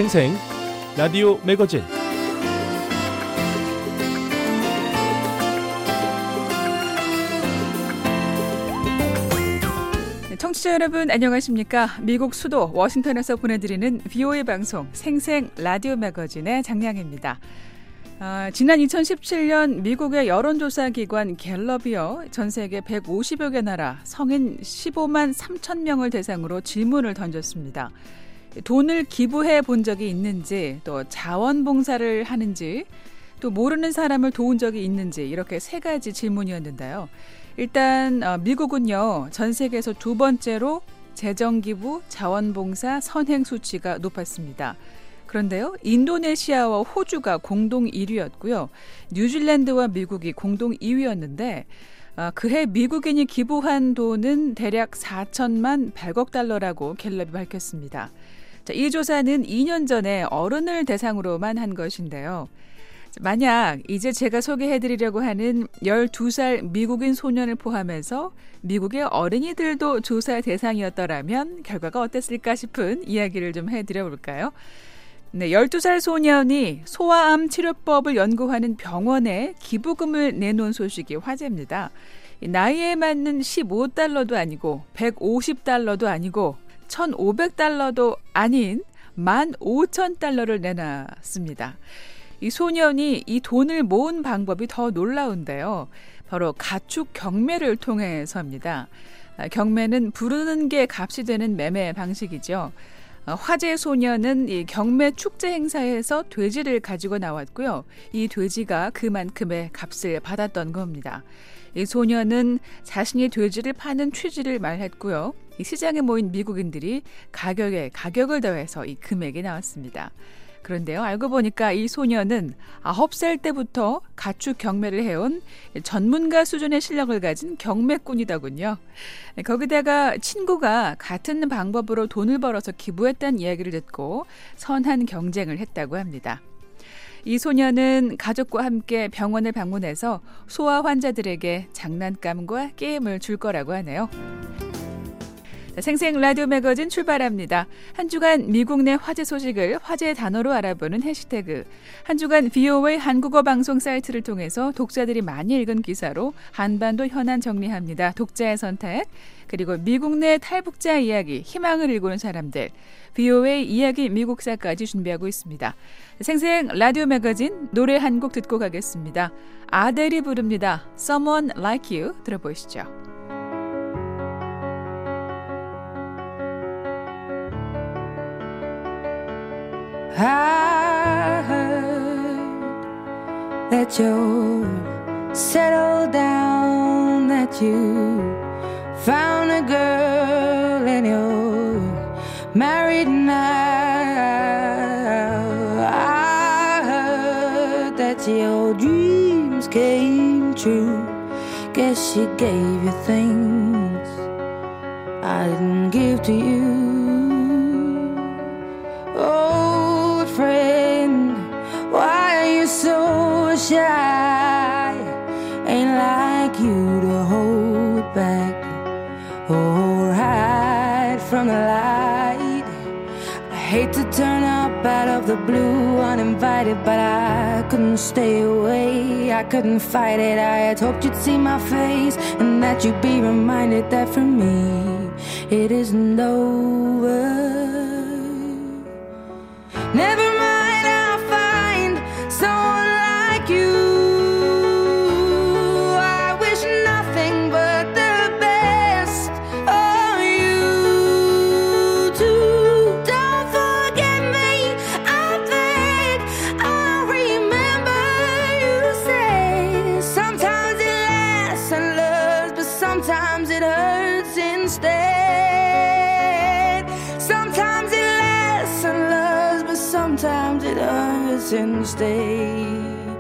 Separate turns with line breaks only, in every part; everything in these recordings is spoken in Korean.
생생 라디오 매거진.
청취자 여러분 안녕하십니까? 미국 수도 워싱턴에서 보내드리는 VOA 방송 생생 라디오 매거진의 장량입니다. 지난 2017년 미국의 여론조사기관 갤럽이요, 전 세계 150여 개 나라 성인 15만 3천 명을 대상으로 질문을 던졌습니다. 돈을 기부해 본 적이 있는지, 또 자원봉사를 하는지, 또 모르는 사람을 도운 적이 있는지, 이렇게 세 가지 질문이었는데요. 일단 미국은요, 전 세계에서 두 번째로 재정기부, 자원봉사, 선행 수치가 높았습니다. 그런데요, 인도네시아와 호주가 공동 1위였고요. 뉴질랜드와 미국이 공동 2위였는데 그해 미국인이 기부한 돈은 대략 4천만 100억 달러라고 갤럽이 밝혔습니다. 자, 이 조사는 2년 전에 어른을 대상으로만 한 것인데요. 만약 이제 제가 소개해드리려고 하는 12살 미국인 소년을 포함해서 미국의 어린이들도 조사 대상이었더라면 결과가 어땠을까 싶은 이야기를 좀 해드려볼까요? 네, 12살 소년이 소아암 치료법을 연구하는 병원에 기부금을 내놓은 소식이 화제입니다. 나이에 맞는 15달러도 아니고 150달러도 아니고 1,500달러도 아닌 15,000달러를 내놨습니다. 이 소년이 이 돈을 모은 방법이 더 놀라운데요. 바로 가축 경매를 통해서입니다. 경매는 부르는 게 값이 되는 매매 방식이죠. 화제 소년은 이 경매 축제 행사에서 돼지를 가지고 나왔고요. 이 돼지가 그만큼의 값을 받았던 겁니다. 이 소년은 자신이 돼지를 파는 취지를 말했고요. 이 시장에 모인 미국인들이 가격에 가격을 더해서 이 금액이 나왔습니다. 그런데요, 알고 보니까 이 소년은 9살 때부터 가축 경매를 해온 전문가 수준의 실력을 가진 경매꾼이더군요. 거기다가 친구가 같은 방법으로 돈을 벌어서 기부했다는 이야기를 듣고 선한 경쟁을 했다고 합니다. 이 소년은 가족과 함께 병원을 방문해서 소아 환자들에게 장난감과 게임을 줄 거라고 하네요. 생생 라디오 매거진 출발합니다. 한 주간 미국 내 화제 소식을 화제 단어로 알아보는 해시태그. 한 주간 VOA 한국어 방송 사이트를 통해서 독자들이 많이 읽은 기사로 한반도 현안 정리합니다. 독자의 선택. 그리고 미국 내 탈북자 이야기, 희망을 일구는 사람들. VOA 이야기 미국사까지 준비하고 있습니다. 생생 라디오 매거진 노래 한 곡 듣고 가겠습니다. 아델이 부릅니다. Someone Like You 들어보시죠.
I heard that you're settled down, that you found a girl and you're married now. I heard that your dreams came true. Guess she gave you things I didn't give to you. Old friend, why are you so shy? Ain't like you to hold back or hide from the light. I hate to turn up out of the blue uninvited, but I couldn't stay away, I couldn't fight it. I had hoped you'd see my face and that you'd be reminded that for me it isn't over. Never mind, I'll find someone like you. I wish nothing but the best of you too. Don't forget me, I beg. I remember you say sometimes it lasts and loves, but sometimes it hurts instead. Sometimes it lasts and loves, but sometimes it hurts instead.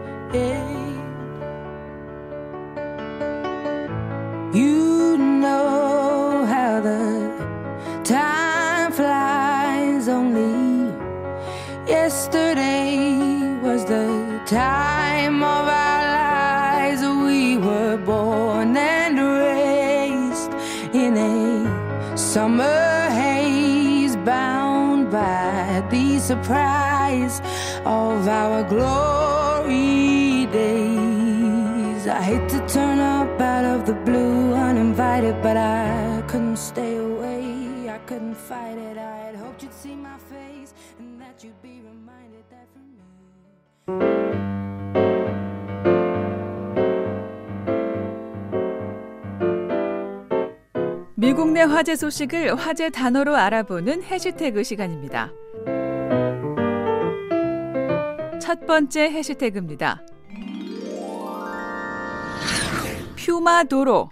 You know how the time flies. Only yesterday was the time of our lives. We were born and raised summer haze, bound by these surprise of our glory days. I hate to turn up out of the blue uninvited, but I couldn't stay away, I couldn't fight it. I had hoped you'd see my face and that you'd be reminded that for me.
미국 내 화제 소식을 화제 단어로 알아보는 해시태그 시간입니다. 첫 번째 해시태그입니다. 퓨마 도로.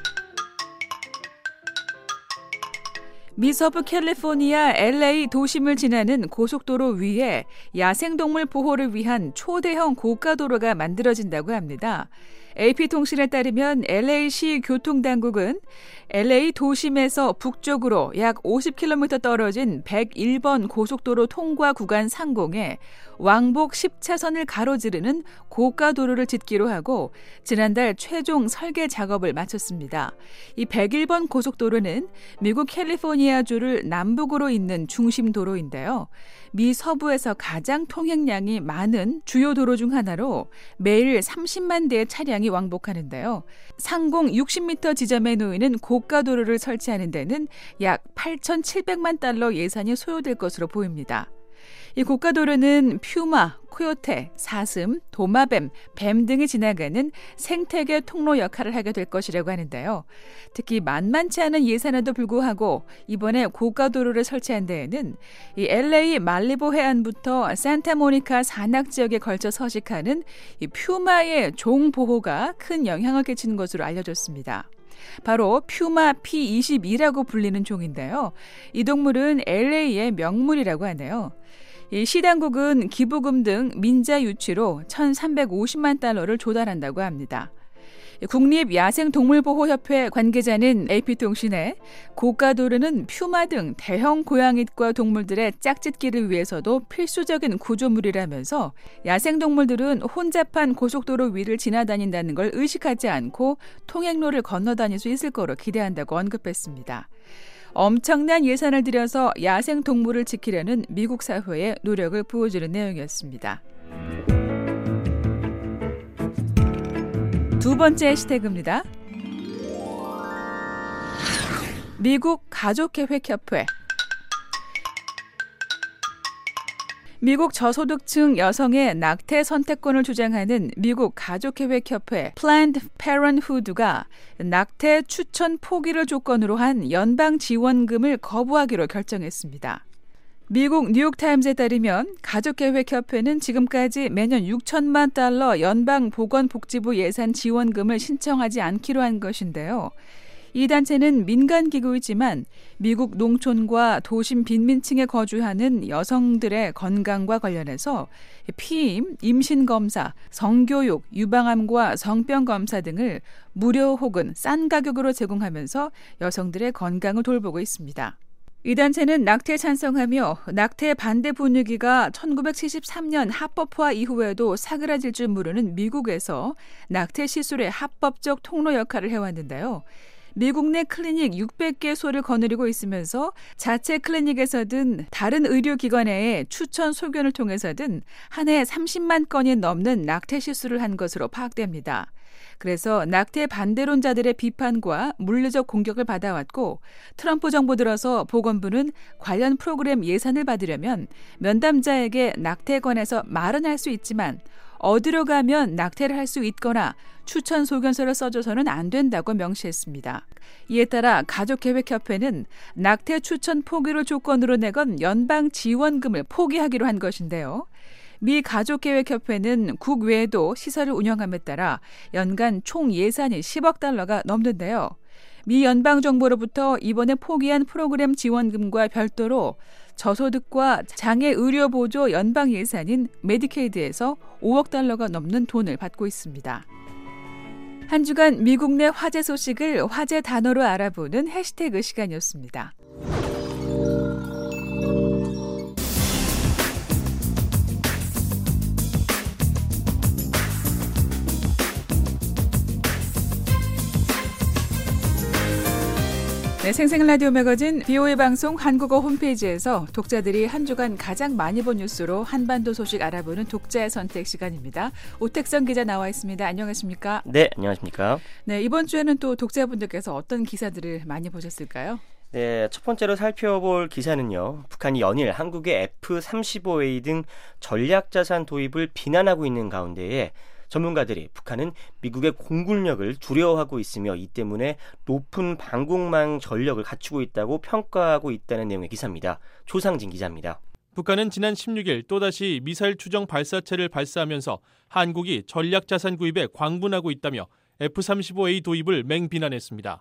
미서부 캘리포니아 LA 도심을 지나는 고속도로 위에 야생동물 보호를 위한 초대형 고가도로가 만들어진다고 합니다. AP통신에 따르면 LA시 교통당국은 LA 도심에서 북쪽으로 약 50km 떨어진 101번 고속도로 통과 구간 상공에 왕복 10차선을 가로지르는 고가도로를 짓기로 하고 지난달 최종 설계 작업을 마쳤습니다. 이 101번 고속도로는 미국 캘리포니아주를 남북으로 잇는 중심 도로인데요. 미 서부에서 가장 통행량이 많은 주요 도로 중 하나로 매일 30만 대의 차량이 왕복하는데요. 상공 60m 지점에 놓이는 고가도로를 설치하는 데는 약 8,700만 달러 예산이 소요될 것으로 보입니다. 이 고가도로는 퓨마, 코요테, 사슴, 도마뱀, 뱀 등이 지나가는 생태계 통로 역할을 하게 될 것이라고 하는데요. 특히 만만치 않은 예산에도 불구하고 이번에 고가도로를 설치한 데에는 이 LA 말리보 해안부터 산타모니카 산악 지역에 걸쳐 서식하는 이 퓨마의 종 보호가 큰 영향을 끼치는 것으로 알려졌습니다. 바로 퓨마 P22라고 불리는 종인데요. 이 동물은 LA의 명물이라고 하네요. 이 시당국은 기부금 등 민자 유치로 1,350만 달러를 조달한다고 합니다. 국립야생동물보호협회 관계자는 AP통신에 고가도로는 퓨마 등 대형 고양이과 동물들의 짝짓기를 위해서도 필수적인 구조물이라면서 야생동물들은 혼잡한 고속도로 위를 지나다닌다는 걸 의식하지 않고 통행로를 건너다닐 수 있을 거로 기대한다고 언급했습니다. 엄청난 예산을 들여서 야생동물을 지키려는 미국 사회의 노력을 보여주는 내용이었습니다. 두 번째 해시태그입니다. 미국 가족계획협회. 미국 저소득층 여성의 낙태 선택권을 주장하는 미국 가족계획협회 Planned Parenthood가 낙태 추천 포기를 조건으로 한 연방 지원금을 거부하기로 결정했습니다. 미국 뉴욕타임즈에 따르면 가족계획협회는 지금까지 매년 6천만 달러 연방보건복지부 예산 지원금을 신청하지 않기로 한 것인데요. 이 단체는 민간기구이지만 미국 농촌과 도심 빈민층에 거주하는 여성들의 건강과 관련해서 피임, 임신검사, 성교육, 유방암과 성병검사 등을 무료 혹은 싼 가격으로 제공하면서 여성들의 건강을 돌보고 있습니다. 이 단체는 낙태에 찬성하며 낙태 반대 분위기가 1973년 합법화 이후에도 사그라질 줄 모르는 미국에서 낙태 시술의 합법적 통로 역할을 해왔는데요. 미국 내 클리닉 600개소를 거느리고 있으면서 자체 클리닉에서든 다른 의료기관의 추천 소견을 통해서든 한 해 30만 건이 넘는 낙태 시술을 한 것으로 파악됩니다. 그래서 낙태 반대론자들의 비판과 물리적 공격을 받아왔고 트럼프 정부 들어서 보건부는 관련 프로그램 예산을 받으려면 면담자에게 낙태에 관해서 말은 할 수 있지만 어디로 가면 낙태를 할 수 있거나 추천 소견서를 써줘서는 안 된다고 명시했습니다. 이에 따라 가족계획협회는 낙태 추천 포기를 조건으로 내건 연방 지원금을 포기하기로 한 것인데요. 미 가족계획협회는 국외에도 시설을 운영함에 따라 연간 총 예산이 10억 달러가 넘는데요. 미 연방정부로부터 이번에 포기한 프로그램 지원금과 별도로 저소득과 장애 의료 보조 연방 예산인 메디케이드에서 5억 달러가 넘는 돈을 받고 있습니다. 한 주간 미국 내 화제 소식을 화제 단어로 알아보는 해시태그 시간이었습니다. 네, 생생 라디오 매거진 VOA 방송 한국어 홈페이지에서 독자들이 한 주간 가장 많이 본 뉴스로 한반도 소식 알아보는 독자의 선택 시간입니다. 오택선 기자 나와 있습니다. 안녕하십니까?
네, 안녕하십니까?
네, 이번 주에는 또 독자분들께서 어떤 기사들을 많이 보셨을까요?
네, 첫 번째로 살펴볼 기사는요. 북한이 연일 한국의 F-35A 등 전략자산 도입을 비난하고 있는 가운데에 전문가들이 북한은 미국의 공군력을 두려워하고 있으며 이 때문에 높은 방공망 전력을 갖추고 있다고 평가하고 있다는 내용의 기사입니다. 조상진 기자입니다.
북한은 지난 16일 또다시 미사일 추정 발사체를 발사하면서 한국이 전략자산 구입에 광분하고 있다며 F-35A 도입을 맹비난했습니다.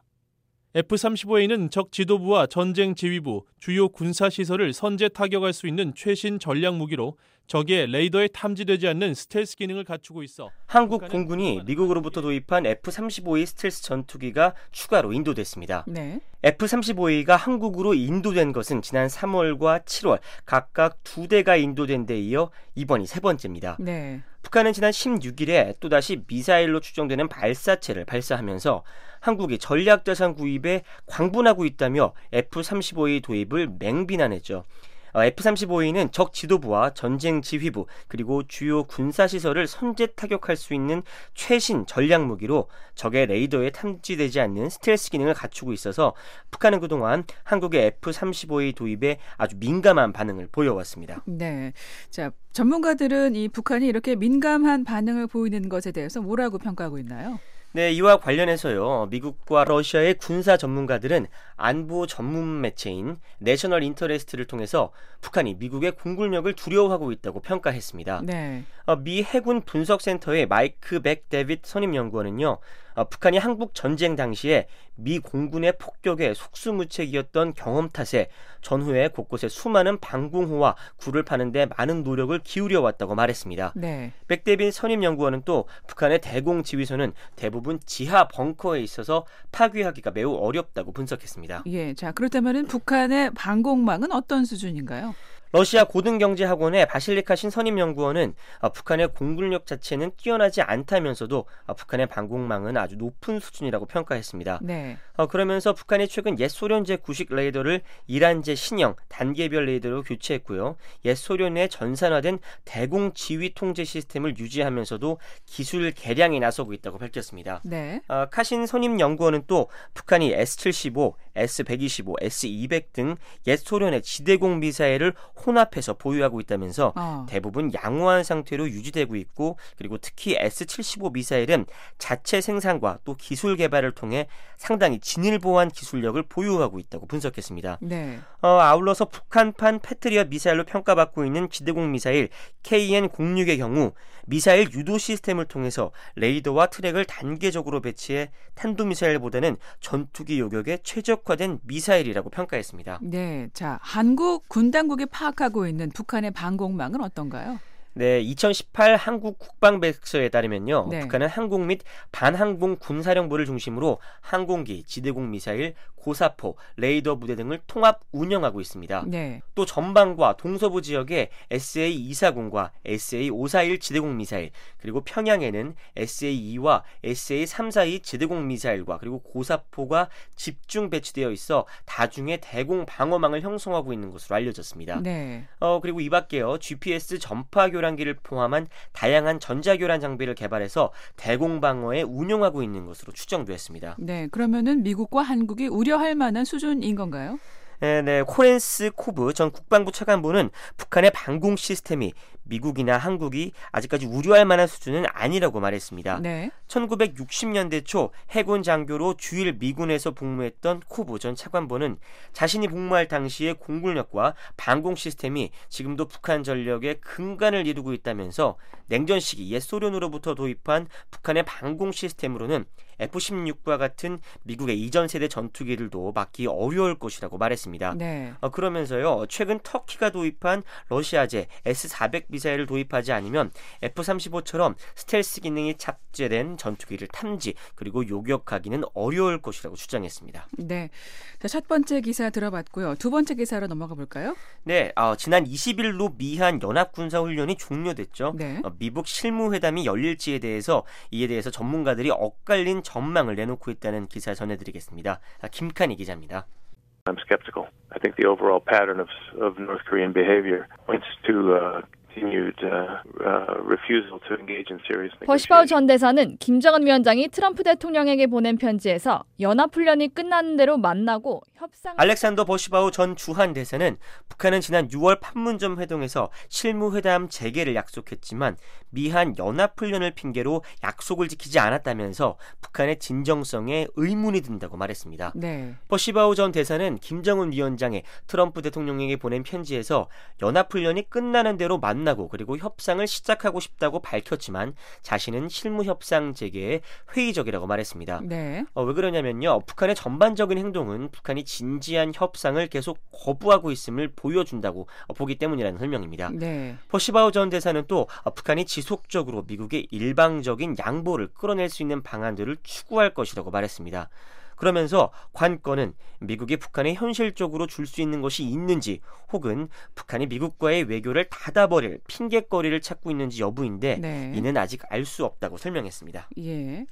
F-35A는 적 지도부와 전쟁 지휘부, 주요 군사시설을 선제 타격할 수 있는 최신 전략 무기로 적의 레이더에 탐지되지 않는 스텔스 기능을 갖추고 있어
한국 공군이 미국으로부터 도입한 F-35A 스텔스 전투기가 추가로 인도됐습니다.
네.
F-35A가 한국으로 인도된 것은 지난 3월과 7월 각각 2대가 인도된 데 이어 이번이 세 번째입니다.
네.
북한은 지난 16일에 또다시 미사일로 추정되는 발사체를 발사하면서 한국이 전략자산 구입에 광분하고 있다며 F-35A 도입을 맹비난했죠. F-35A는 적 지도부와 전쟁 지휘부 그리고 주요 군사시설을 선제 타격할 수 있는 최신 전략 무기로 적의 레이더에 탐지되지 않는 스텔스 기능을 갖추고 있어서 북한은 그동안 한국의 F-35A 도입에 아주 민감한 반응을 보여왔습니다.
네. 자, 전문가들은 이 북한이 이렇게 민감한 반응을 보이는 것에 대해서 뭐라고 평가하고 있나요?
네, 이와 관련해서요. 미국과 러시아의 군사 전문가들은 안보 전문 매체인 내셔널 인터레스트를 통해서 북한이 미국의 공군력을 두려워하고 있다고 평가했습니다.
네.
미 해군 분석센터의 마이크 백 데빗 선임연구원은요. 북한이 한국 전쟁 당시에 미 공군의 폭격에 속수무책이었던 경험 탓에 전후에 곳곳에 수많은 방공호와 굴을 파는 데 많은 노력을 기울여 왔다고 말했습니다.
네.
백 데빗 선임연구원은 또 북한의 대공지휘소는 대부분 지하 벙커에 있어서 파괴하기가 매우 어렵다고 분석했습니다.
예, 자, 그렇다면 북한의 방공망은 어떤 수준인가요?
러시아 고등경제학원의 바실리카 신선임연구원은 북한의 공군력 자체는 뛰어나지 않다면서도 북한의 방공망은 아주 높은 수준이라고 평가했습니다.
네.
그러면서 북한이 최근 옛 소련제 구식 레이더를 이란제 신형 단계별 레이더로 교체했고요. 옛 소련의 전산화된 대공 지휘 통제 시스템을 유지하면서도 기술 개량에 나서고 있다고 밝혔습니다.
네.
카신 선임연구원은 또 북한이 S-75, S-125, S-200 등 옛 소련의 지대공 미사일을 혼합해서 보유하고 있다면서 대부분 양호한 상태로 유지되고 있고 그리고 특히 S-75 미사일은 자체 생산과 또 기술 개발을 통해 상당히 진일보한 기술력을 보유하고 있다고 분석했습니다.
네.
아울러서 북한판 패트리엇 미사일로 평가받고 있는 지대공 미사일 KN-06의 경우 미사일 유도 시스템을 통해서 레이더와 트랙을 단계적으로 배치해 탄도미사일보다는 전투기 요격에 최적화된 미사일이라고 평가했습니다.
네, 자, 한국 군 당국이 파악하고 있는 북한의 방공망은 어떤가요?
네, 2018 한국 국방백서에 따르면요.
네.
북한은 항공 및 반항공 군사령부를 중심으로 항공기, 지대공 미사일, 고사포, 레이더 부대 등을 통합 운영하고 있습니다.
네.
또 전방과 동서부 지역에 SA-240과 SA-541 지대공 미사일, 그리고 평양에는 SA-2와 SA-342 지대공 미사일과 그리고 고사포가 집중 배치되어 있어 다중의 대공 방어망을 형성하고 있는 것으로 알려졌습니다.
네.
그리고 이 밖에요. GPS 전파 교란기를 포함한 다양한 전자교란 장비를 개발해서 대공 방어에 운용하고 있는 것으로 추정됐습니다.
네, 그러면은 미국과 한국이 우려할 만한 수준인 건가요?
네, 코렌스 코브 전 국방부 차관보는 북한의 방공 시스템이 미국이나 한국이 아직까지 우려할 만한 수준은 아니라고 말했습니다.
네.
1960년대 초 해군 장교로 주일 미군에서 복무했던 코브 전 차관보는 자신이 복무할 당시의 공군력과 방공 시스템이 지금도 북한 전력의 근간을 이루고 있다면서 냉전 시기 옛 소련으로부터 도입한 북한의 방공 시스템으로는 F-16과 같은 미국의 이전 세대 전투기들도 막기 어려울 것이라고 말했습니다.
네.
그러면서요, 최근 터키가 도입한 러시아제 S-400 미사일을 도입하지 않으면 F-35처럼 스텔스 기능이 탑재된 전투기를 탐지 그리고 요격하기는 어려울 것이라고 주장했습니다.
네, 자, 첫 번째 기사 들어봤고요. 두 번째 기사로 넘어가 볼까요?
네, 지난 20일로 미한 연합군사훈련이 종료됐죠.
네.
미북 실무회담이 열릴지에 대해서 이에 대해서 전문가들이 엇갈린 전망을 내놓고 있다는 기사 전해드리겠습니다. 김칸희 기자입니다.
I'm skeptical. I think the overall pattern of North Korean behavior points to continued refusal to engage in serious negotiations.
버시바우 전 대사는 김정은 위원장이 트럼프 대통령에게 보낸 편지에서 연합훈련이 끝나는 대로 만나고 협상.
알렉산더 버시바우 전 주한 대사는 북한은 지난 6월 판문점 회동에서 실무회담 재개를 약속했지만 미한 연합훈련을 핑계로 약속을 지키지 않았다면서 북한의 진정성에 의문이 든다고 말했습니다.
네.
버시바우 전 대사는 김정은 위원장의 트럼프 대통령에게 보낸 편지에서 연합훈련이 끝나는 대로 만나고 그리고 협상을 시작하고 싶다고 밝혔지만 자신은 실무협상 재개에 회의적이라고 말했습니다.
네.
왜 그러냐면요. 북한의 전반적인 행동은 북한이 진지한 협상을 계속 거부하고 있음을 보여준다고 보기 때문이라는 설명입니다.
네.
버시바우 전 대사는 또 북한이 지속적으로 미국의 일방적인 양보를 끌어낼 수 있는 방안들을 추구할 것이라고 말했습니다. 그러면서 관건은 미국이 북한에 현실적으로 줄 수 있는 것이 있는지 혹은 북한이 미국과의 외교를 닫아버릴 핑계거리를 찾고 있는지 여부인데
네.
이는 아직 알 수 없다고 설명했습니다.
예.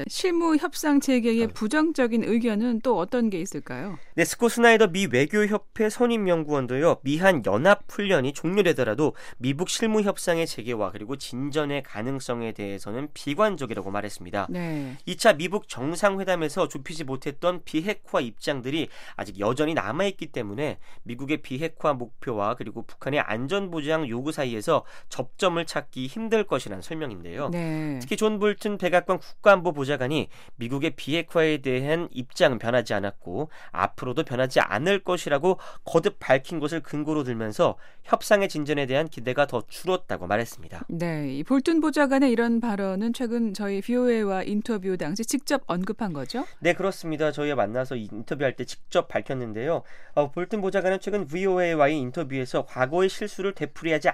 실무 협상 재개의 부정적인 의견은 또 어떤 게 있을까요?
네, 스콧 스나이더 미 외교협회 선임연구원도요. 미한 연합훈련이 종료되더라도 미북 실무 협상의 재개와 그리고 진전의 가능성에 대해서는 비관적이라고 말했습니다.
네.
2차 미북 정상회담에서 좁히지 못했던 비핵화 입장들이 아직 여전히 남아있기 때문에 미국의 비핵화 목표와 그리고 북한의 안전보장 요구 사이에서 접점을 찾기 힘들 것이라는 설명인데요.
네.
특히 존 볼튼 백악관 국가안보보좌관이 미국의 비핵화에 대한 입장은 변하지 않았고 앞으로도 변하지 않을 것이라고 거듭 밝힌 것을 근거로 들면서 협상의 진전에 대한 기대가 더 줄었다고 말했습니다.
네, 이 볼튼 보좌관의 이런 발언은 최근 저희 VOA와 인터뷰 당시 직접 언급한 거죠?
네, 그렇습니다. 저희가 만나서 인터뷰할 때 직접 밝혔는데요. 볼튼 보좌관은 최근 VOA와의 인터뷰에서 과거의 실수를 되풀이하지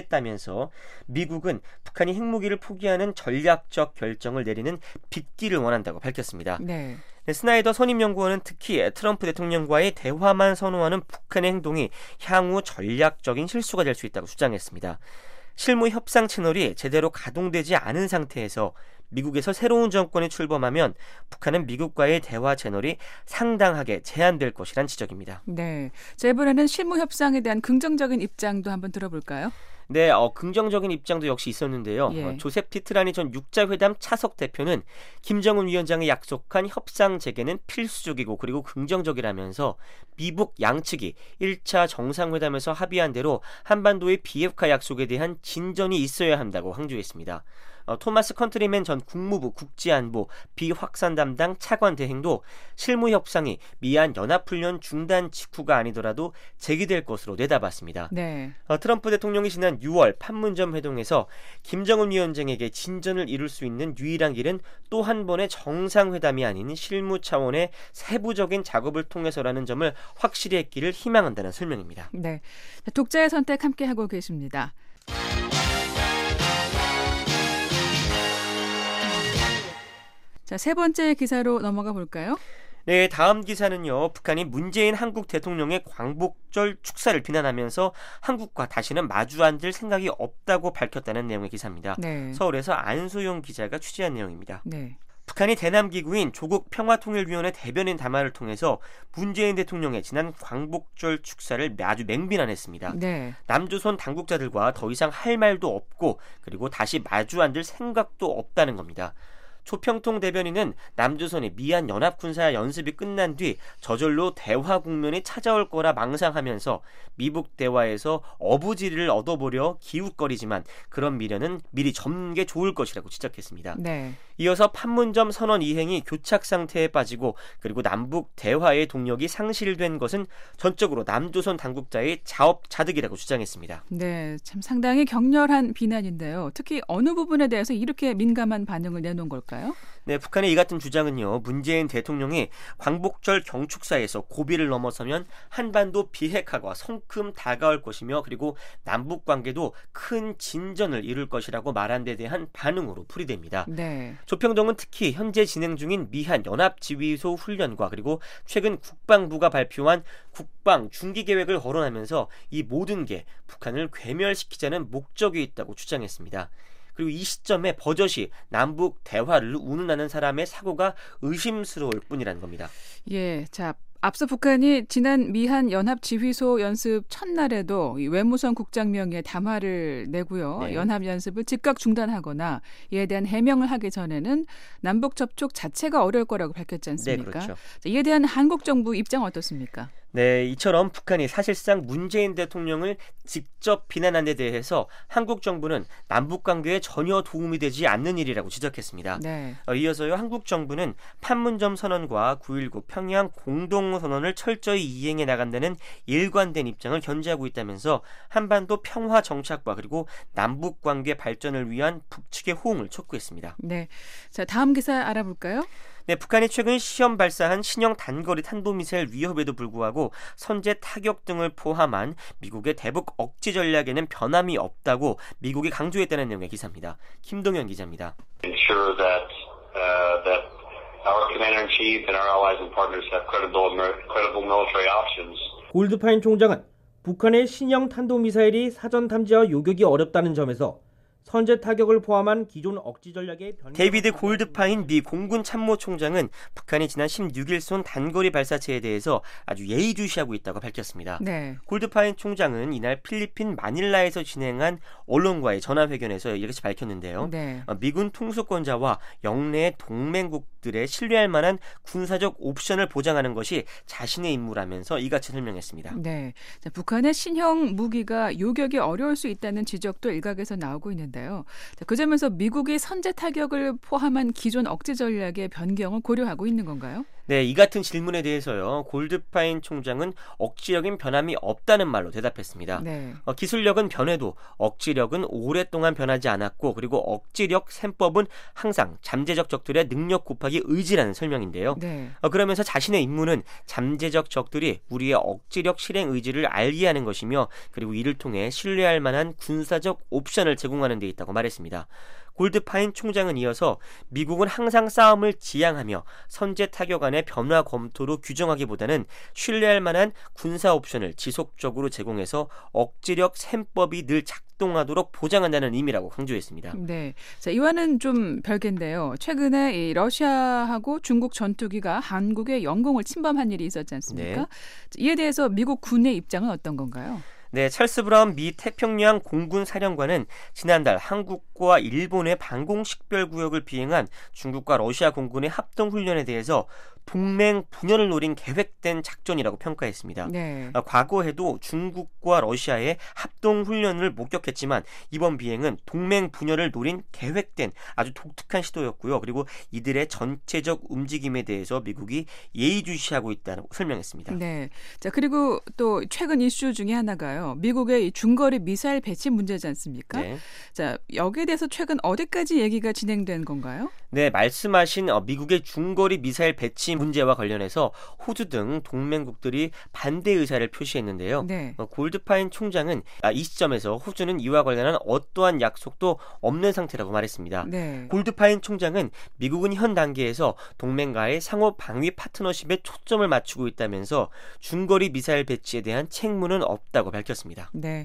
않겠다면서 미국은 북한이 핵무기를 포기하는 전략적 결정을 내리는 빗기를 원한다고 밝혔습니다.
네.
네, 스나이더 선임연구원은 특히 트럼프 대통령과의 대화만 선호하는 북한의 행동이 향후 전략적인 실수가 될 수 있다고 주장했습니다. 실무 협상 채널이 제대로 가동되지 않은 상태에서 미국에서 새로운 정권이 출범하면 북한은 미국과의 대화 채널이 상당하게 제한될 것이란 지적입니다.
네, 자, 이번에는 실무 협상에 대한 긍정적인 입장도 한번 들어볼까요?
네, 긍정적인 입장도 역시 있었는데요.
예.
조셉 티트라니 전 육자회담 차석 대표는 김정은 위원장이 약속한 협상 재개는 필수적이고 그리고 긍정적이라면서 미북 양측이 1차 정상회담에서 합의한 대로 한반도의 비핵화 약속에 대한 진전이 있어야 한다고 강조했습니다. 토마스 컨트리맨 전 국무부 국제안보 비확산 담당 차관 대행도 실무 협상이 미한 연합훈련 중단 직후가 아니더라도 재개될 것으로 내다봤습니다.
네.
트럼프 대통령이 지난 6월 판문점 회동에서 김정은 위원장에게 진전을 이룰 수 있는 유일한 길은 또 한 번의 정상회담이 아닌 실무 차원의 세부적인 작업을 통해서라는 점을 확실히 했기를 희망한다는 설명입니다.
네, 독자의 선택 함께 하고 계십니다. 자, 세 번째 기사로 넘어가 볼까요?
네, 다음 기사는요. 북한이 문재인 한국 대통령의 광복절 축사를 비난하면서 한국과 다시는 마주 앉을 생각이 없다고 밝혔다는 내용의 기사입니다.
네.
서울에서 안소영 기자가 취재한 내용입니다.
네.
북한이 대남기구인 조국평화통일위원회 대변인 담화를 통해서 문재인 대통령의 지난 광복절 축사를 아주 맹비난했습니다.
네.
남조선 당국자들과 더 이상 할 말도 없고 그리고 다시 마주 앉을 생각도 없다는 겁니다. 조평통 대변인은 남조선의 미한 연합군사 연습이 끝난 뒤 저절로 대화 국면이 찾아올 거라 망상하면서 미북 대화에서 어부지리를 얻어보려 기웃거리지만 그런 미련은 미리 접는 게 좋을 것이라고 지적했습니다.
네.
이어서 판문점 선언 이행이 교착 상태에 빠지고 그리고 남북 대화의 동력이 상실된 것은 전적으로 남조선 당국자의 자업자득이라고 주장했습니다.
네, 참 상당히 격렬한 비난인데요. 특히 어느 부분에 대해서 이렇게 민감한 반응을 내놓은 걸까요? 있을까요?
네, 북한의 이 같은 주장은요, 문재인 대통령이 광복절 경축사에서 고비를 넘어서면 한반도 비핵화가 성큼 다가올 것이며 그리고 남북 관계도 큰 진전을 이룰 것이라고 말한 데 대한 반응으로 풀이됩니다.
네.
조평동은 특히 현재 진행 중인 미한 연합지휘소 훈련과 그리고 최근 국방부가 발표한 국방 중기 계획을 거론하면서 이 모든 게 북한을 괴멸시키자는 목적이 있다고 주장했습니다. 그리고 이 시점에 버젓이 남북 대화를 운운하는 사람의 사고가 의심스러울 뿐이라는 겁니다.
예, 자, 앞서 북한이 지난 미한 연합지휘소 연습 첫날에도 이 외무성 국장 명의의 담화를 내고요.
네.
연합 연습을 즉각 중단하거나 이에 대한 해명을 하기 전에는 남북 접촉 자체가 어려울 거라고 밝혔지 않습니까?
네, 그렇죠.
자, 이에 대한 한국 정부 입장 어떻습니까?
네, 이처럼 북한이 사실상 문재인 대통령을 직접 비난한 데 대해서 한국 정부는 남북 관계에 전혀 도움이 되지 않는 일이라고 지적했습니다.
네.
이어서요, 한국 정부는 판문점 선언과 9.19 평양 공동선언을 철저히 이행해 나간다는 일관된 입장을 견지하고 있다면서 한반도 평화 정착과 그리고 남북 관계 발전을 위한 북측의 호응을 촉구했습니다.
네. 자, 다음 기사 알아볼까요?
네, 북한이 최근 시험 발사한 신형 단거리 탄도미사일 위협에도 불구하고 선제 타격 등을 포함한 미국의 대북 억지 전략에는 변함이 없다고 미국이 강조했다는 내용의 기사입니다. 김동현 기자입니다.
Ensure that our commander-in-chief and our allies and partners have credible military options.
골드파인 총장은 북한의 신형 탄도미사일이 사전 탐지와 요격이 어렵다는 점에서 선제 타격을 포함한 기존 억지 전략의
데이비드 골드파인 미 공군 참모총장은 북한이 지난 16일 쏜 단거리 발사체에 대해서 아주 예의주시하고 있다고 밝혔습니다.
네.
골드파인 총장은 이날 필리핀 마닐라에서 진행한 언론과의 전화회견에서 이렇게 밝혔는데요.
네.
미군 통수권자와 영내 동맹국들의 신뢰할 만한 군사적 옵션을 보장하는 것이 자신의 임무라면서 이같이 설명했습니다.
네. 자, 북한의 신형 무기가 요격이 어려울 수 있다는 지적도 일각에서 나오고 있는데요. 자, 그 점에서 미국이 선제 타격을 포함한 기존 억지 전략의 변경을 고려하고 있는 건가요?
네, 이 같은 질문에 대해서요, 골드파인 총장은 억지력인 변함이 없다는 말로 대답했습니다.
네.
기술력은 변해도 억지력은 오랫동안 변하지 않았고 그리고 억지력 셈법은 항상 잠재적 적들의 능력 곱하기 의지라는 설명인데요.
네.
그러면서 자신의 임무는 잠재적 적들이 우리의 억지력 실행 의지를 알게 하는 것이며 그리고 이를 통해 신뢰할 만한 군사적 옵션을 제공하는 데 있다고 말했습니다. 골드파인 총장은 이어서 미국은 항상 싸움을 지향하며 선제 타격안의 변화 검토로 규정하기보다는 신뢰할 만한 군사 옵션을 지속적으로 제공해서 억지력 셈법이 늘 작동하도록 보장한다는 의미라고 강조했습니다.
네, 자, 이와는 좀 별개인데요. 최근에 이 러시아하고 중국 전투기가 한국의 영공을 침범한 일이 있었지 않습니까?
네.
이에 대해서 미국 군의 입장은 어떤 건가요?
네, 찰스 브라운 미 태평양 공군 사령관은 지난달 한국과 일본의 방공식별구역을 비행한 중국과 러시아 공군의 합동훈련에 대해서 동맹 분열을 노린 계획된 작전이라고 평가했습니다.
네.
과거에도 중국과 러시아의 합동훈련을 목격했지만 이번 비행은 동맹 분열을 노린 계획된 아주 독특한 시도였고요. 그리고 이들의 전체적 움직임에 대해서 미국이 예의주시하고 있다고 설명했습니다.
네. 자, 그리고 또 최근 이슈 중에 하나가요. 미국의 이 중거리 미사일 배치 문제지 않습니까?
네.
자, 여기에 대해서 최근 어디까지 얘기가 진행된 건가요?
네, 말씀하신 미국의 중거리 미사일 배치 문제와 관련해서 호주 등 동맹국들이 반대 의사를 표시했는데요.
네.
골드파인 총장은 이 시점에서 호주는 이와 관련한 어떠한 약속도 없는 상태라고 말했습니다.
네.
골드파인 총장은 미국은 현 단계에서 동맹과의 상호 방위 파트너십에 초점을 맞추고 있다면서 중거리 미사일 배치에 대한 책무는 없다고 밝혔습니다.
네.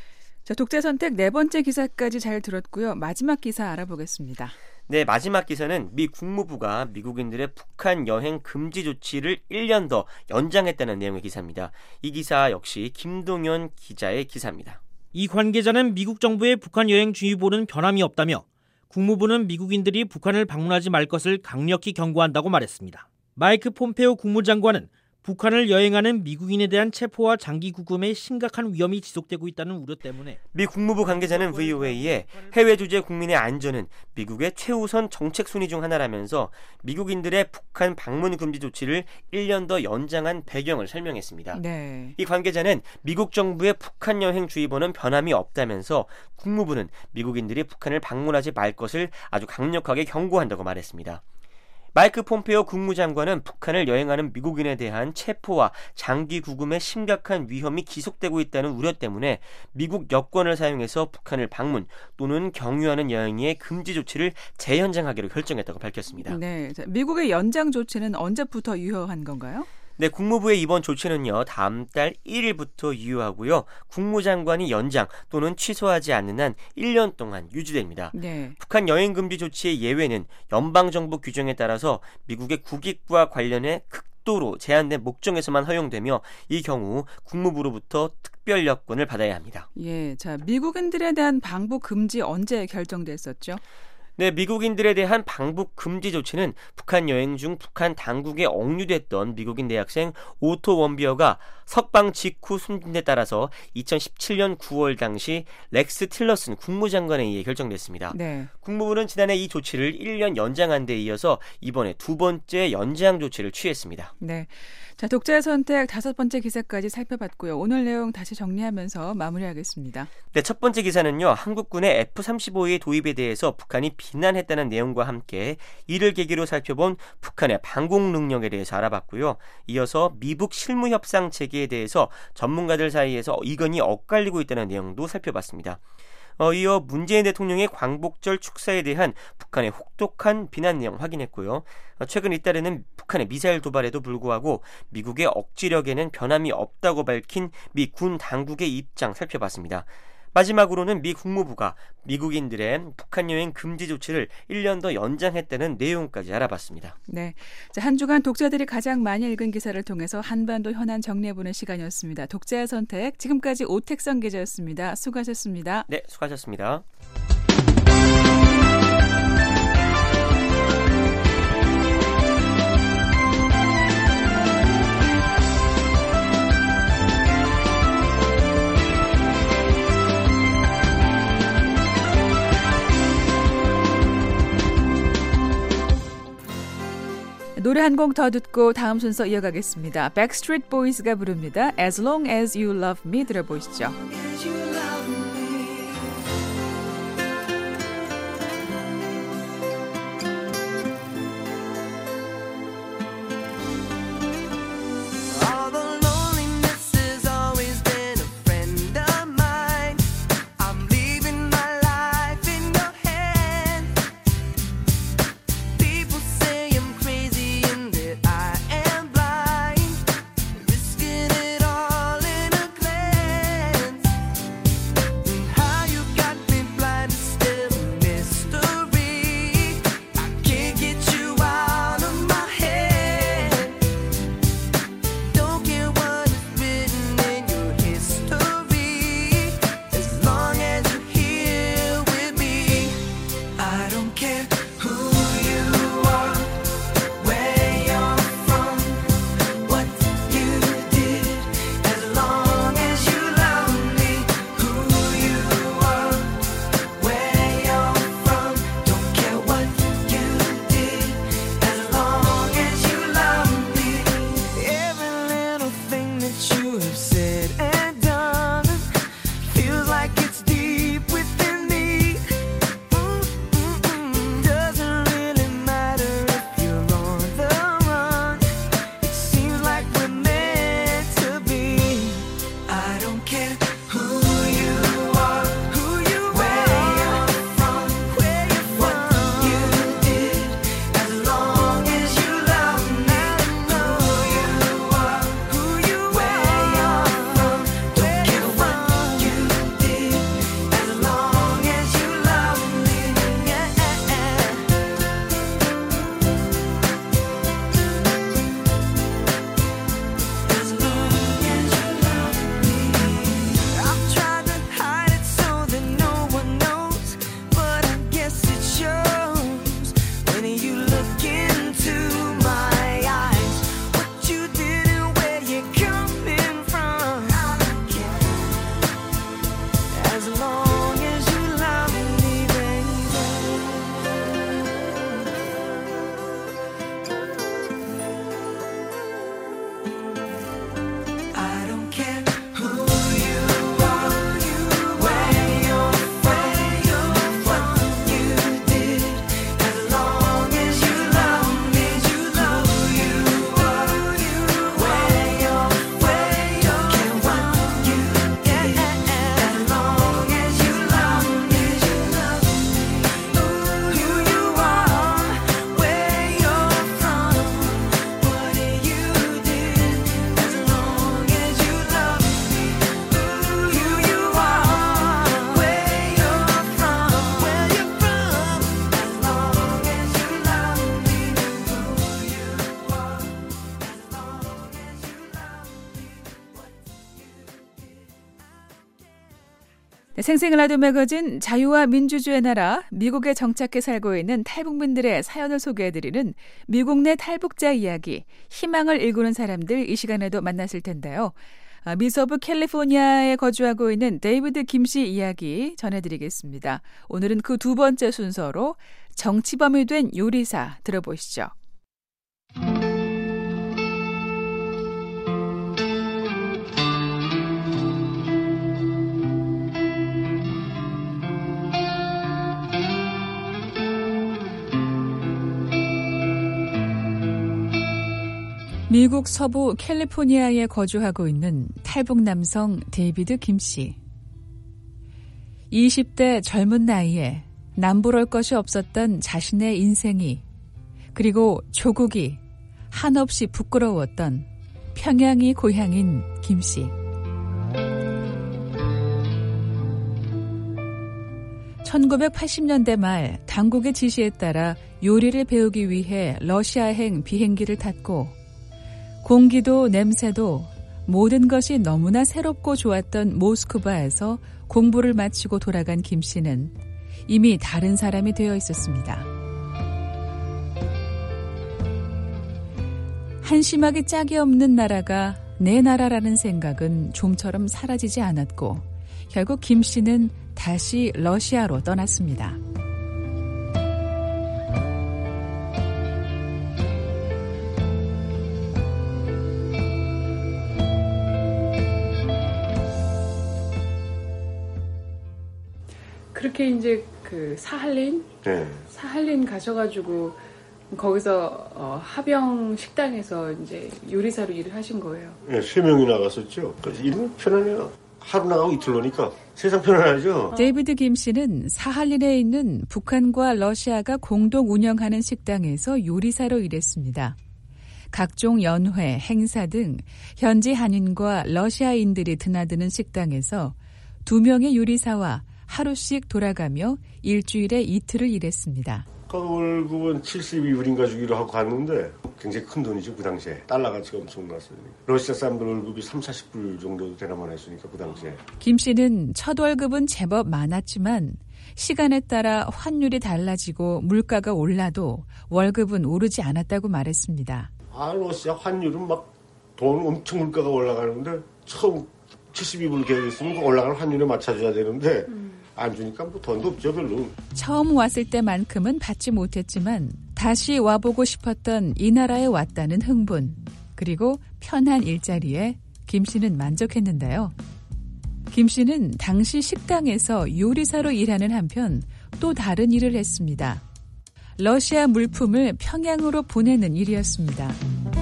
자, 독재 선택 네 번째 기사까지 잘 들었고요. 마지막 기사 알아보겠습니다.
네, 마지막 기사는 미 국무부가 미국인들의 북한 여행 금지 조치를 1년 더 연장했다는 내용의 기사입니다. 이 기사 역시 김동현 기자의 기사입니다.
이 관계자는 미국 정부의 북한 여행 주의보는 변함이 없다며 국무부는 미국인들이 북한을 방문하지 말 것을 강력히 경고한다고 말했습니다. 마이크 폼페오 국무장관은 북한을 여행하는 미국인에 대한 체포와 장기 구금의 심각한 위험이 지속되고 있다는 우려 때문에
미 국무부 관계자는 VOA에 해외 주재 국민의 안전은 미국의 최우선 정책 순위 중 하나라면서 미국인들의 북한 방문 금지 조치를 1년 더 연장한 배경을 설명했습니다.
네.
이 관계자는 미국 정부의 북한 여행 주의보는 변함이 없다면서 국무부는 미국인들이 북한을 방문하지 말 것을 아주 강력하게 경고한다고 말했습니다. 마이크 폼페오 국무장관은 북한을 여행하는 미국인에 대한 체포와 장기 구금의 심각한 위험이 지속되고 있다는 우려 때문에 미국 여권을 사용해서 북한을 방문 또는 경유하는 여행의 금지 조치를 재연장하기로 결정했다고 밝혔습니다.
네, 미국의 연장 조치는 언제부터 유효한 건가요?
네, 국무부의 이번 조치는요, 다음 달 1일부터 유효하고요. 국무장관이 연장 또는 취소하지 않는 한 1년 동안 유지됩니다.
네.
북한 여행 금지 조치의 예외는 연방정부 규정에 따라서 미국의 국익과 관련해 극도로 제한된 목적에서만 허용되며 이 경우 국무부로부터 특별 여권을 받아야 합니다.
예, 자, 미국인들에 대한 방북 금지 언제 결정됐었죠?
네, 미국인들에 대한 방북 금지 조치는 북한 여행 중 북한 당국에 억류됐던 미국인 대학생 오토 원비어가 석방 직후 숨진 데 따라서 2017년 9월 당시 렉스 틸러슨 국무장관에 의해 결정됐습니다.
네.
국무부는 지난해 이 조치를 1년 연장한 데 이어서 이번에 두 번째 연장 조치를 취했습니다.
네. 자, 독자의 선택 5번째 기사까지 살펴봤고요. 오늘 내용 다시 정리하면서 마무리하겠습니다.
네, 첫 번째 기사는요. 한국군의 F-35의 도입에 대해서 북한이 비난했다는 내용과 함께 이를 계기로 살펴본 북한의 방공 능력에 대해서 알아봤고요. 이어서 미북 실무 협상 체계에 대해서 전문가들 사이에서 이견이 엇갈리고 있다는 내용도 살펴봤습니다. 이어 문재인 대통령의 광복절 축사에 대한 북한의 혹독한 비난 내용 확인했고요. 최근 잇따르는 북한의 미사일 도발에도 불구하고 미국의 억지력에는 변함이 없다고 밝힌 미 군 당국의 입장 살펴봤습니다. 마지막으로는 미 국무부가 미국인들의 북한 여행 금지 조치를 1년 더 연장했다는 내용까지 알아봤습니다.
네, 자, 한 주간 독자들이 가장 많이 읽은 기사를 통해서 한반도 현안 정리해보는 시간이었습니다. 독자의 선택, 지금까지 오택성 기자였습니다. 수고하셨습니다.
네, 수고하셨습니다.
노래 한 곡 더 듣고 다음 순서 이어가겠습니다. Backstreet Boys가 부릅니다. As Long As You Love Me 들어보시죠. 생생 라디오 매거진 자유와 민주주의 나라 미국에 정착해 살고 있는 탈북민들의 사연을 소개해드리는 미국 내 탈북자 이야기, 희망을 일구는 사람들 이 시간에도 만났을 텐데요. 미서부 캘리포니아에 거주하고 있는 데이비드 김 씨 이야기 전해드리겠습니다. 오늘은 그 두 번째 순서로 정치범이 된 요리사 들어보시죠. 미국 서부 캘리포니아에 거주하고 있는 탈북 남성 데이비드 김 씨. 20대 젊은 나이에 남부러울 것이 없었던 자신의 인생이, 그리고 조국이 한없이 부끄러웠던 평양이 고향인 김 씨. 1980년대 말 당국의 지시에 따라 요리를 배우기 위해 러시아행 비행기를 탔고, 공기도 냄새도 모든 것이 너무나 새롭고 좋았던 모스크바에서 공부를 마치고 돌아간 김 씨는 이미 다른 사람이 되어 있었습니다. 한심하기 짝이 없는 나라가 내 나라라는 생각은 좀처럼 사라지지 않았고, 결국 김 씨는 다시 러시아로 떠났습니다.
그렇게 이제 그 사할린 가셔가지고 거기서 하병 식당에서 이제 요리사로 일을 하신 거예요.
네, 3명이 나갔었죠. 그래서 일은 편하네요. 하루 나가고 이틀 노니까 세상 편안하죠.
데이비드 김 씨는 사할린에 있는 북한과 러시아가 공동 운영하는 식당에서 요리사로 일했습니다. 각종 연회, 행사 등 현지 한인과 러시아인들이 드나드는 식당에서 2명의 요리사와 하루씩 돌아가며 일주일에 이틀을 일했습니다.
그 월급은 72불인가 주기로 하고 갔는데 굉장히 큰 돈이죠. 그 당시에. 달러 가치가 엄청났어요. 러시아 사람들 월급이 30-40불 정도 되나만 했으니까 그 당시에.
김 씨는 첫 월급은 제법 많았지만 시간에 따라 환율이 달라지고 물가가 올라도 월급은 오르지 않았다고 말했습니다.
러시아 환율은 막 돈 엄청 물가가 올라가는데 처음 72불 계획했으면 올라가는 환율에 맞춰줘야 되는데 안 주니까 뭐 돈도 없죠, 별로.
처음 왔을 때만큼은 받지 못했지만 다시 와보고 싶었던 이 나라에 왔다는 흥분, 그리고 편한 일자리에 김 씨는 만족했는데요. 김 씨는 당시 식당에서 요리사로 일하는 한편 또 다른 일을 했습니다. 러시아 물품을 평양으로 보내는 일이었습니다.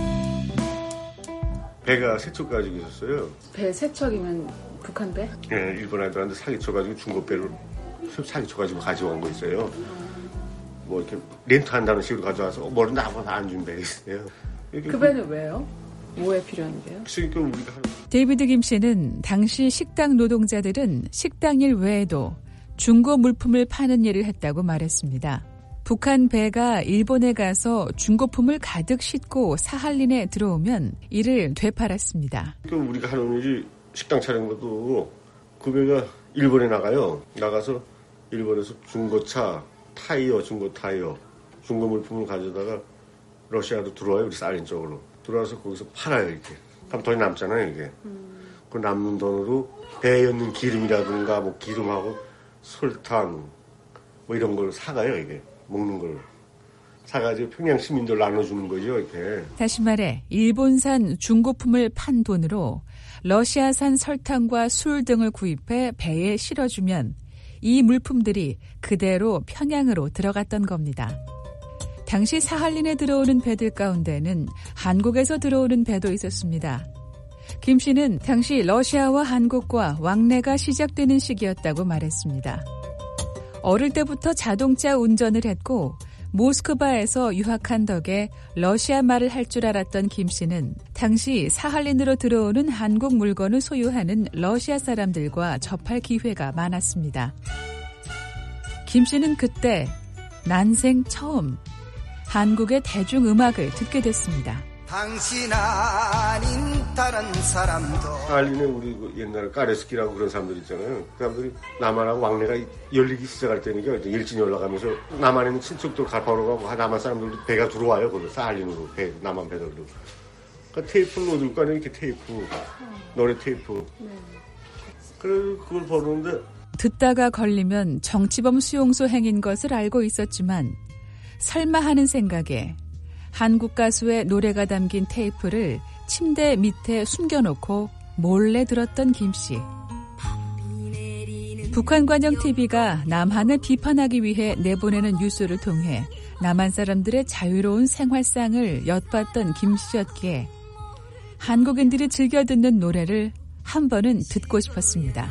배가 3척 가지고 있었어요.
배 3척이면 북한 배?
네, 일본 애들한테 사기쳐가지고 중고배를 사기쳐가지고 가져온 거 있어요. 뭐 이렇게 렌트한다는 식으로 가져와서 뭐를 나보다 안 준 배가 있어요.
그 배는 왜요? 뭐에 필요한 배요?
그러니까 우리가
데이비드 김 씨는 당시 식당 노동자들은 식당 일 외에도 중고 물품을 파는 일을 했다고 말했습니다. 북한 배가 일본에 가서 중고품을 가득 싣고 사할린에 들어오면 이를 되팔았습니다.
그러니까 우리가 하는 일이 식당 차린 것도 그 배가 일본에 나가요. 나가서 일본에서 중고차, 타이어, 중고 물품을 가져다가 러시아로 들어와요. 우리 살린 쪽으로. 들어와서 거기서 팔아요, 이렇게. 그럼 돈이 남잖아요, 이게. 그 남는 돈으로 배에 넣는 기름이라든가 뭐 기름하고 설탕 뭐 이런 걸 사가요, 이게. 먹는 걸. 사가지고 평양 시민들 나눠주는 거죠, 이렇게.
다시 말해 일본산 중고품을 판 돈으로 러시아산 설탕과 술 등을 구입해 배에 실어주면 이 물품들이 그대로 평양으로 들어갔던 겁니다. 당시 사할린에 들어오는 배들 가운데는 한국에서 들어오는 배도 있었습니다. 김 씨는 당시 러시아와 한국과 왕래가 시작되는 시기였다고 말했습니다. 어릴 때부터 자동차 운전을 했고 모스크바에서 유학한 덕에 러시아 말을 할 줄 알았던 김 씨는 당시 사할린으로 들어오는 한국 물건을 소유하는 러시아 사람들과 접할 기회가 많았습니다. 김 씨는 그때 난생 처음 한국의 대중음악을 듣게 됐습니다.
당신 아닌 다른 사람도
알리는 우리 옛날에 까레스키라고 그런 사람들 있잖아요. 그 사람들이 남한하고 왕래가 열리기 시작할 때니까 일진이 올라가면서 남한에 있는 친척들 갈파로 가고 남한 사람들도 배가 들어와요. 거기 사할린으로 남한 배들도. 그러니까 테이프를 넣어줄 거 아니에요. 이렇게 테이프. 노래 테이프. 그래서 그걸 보는데
듣다가 걸리면 정치범 수용소 행인 것을 알고 있었지만 설마 하는 생각에 한국 가수의 노래가 담긴 테이프를 침대 밑에 숨겨놓고 몰래 들었던 김씨. 북한관영TV가 남한을 비판하기 위해 내보내는 뉴스를 통해 남한 사람들의 자유로운 생활상을 엿봤던 김씨였기에 한국인들이 즐겨 듣는 노래를 한 번은 듣고 싶었습니다.